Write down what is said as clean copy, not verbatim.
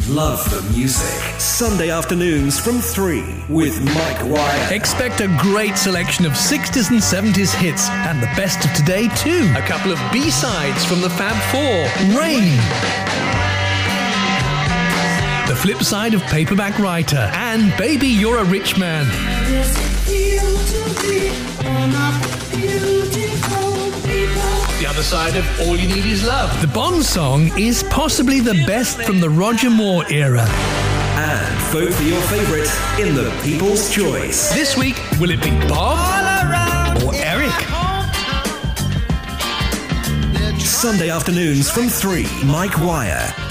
love the music. Sunday afternoons from 3 with Mike Wire. Expect a great selection of 60s and 70s hits and the best of today too. A couple of B-sides from the Fab Four. Rain. The flip side of Paperback Writer and Baby You're a Rich Man. The other side of All You Need Is Love. The Bond song is possibly the best from the Roger Moore era. And vote for your favourite in the People's Choice. This week, will it be Bob or Eric? Sunday afternoons from 3, Mike Wire.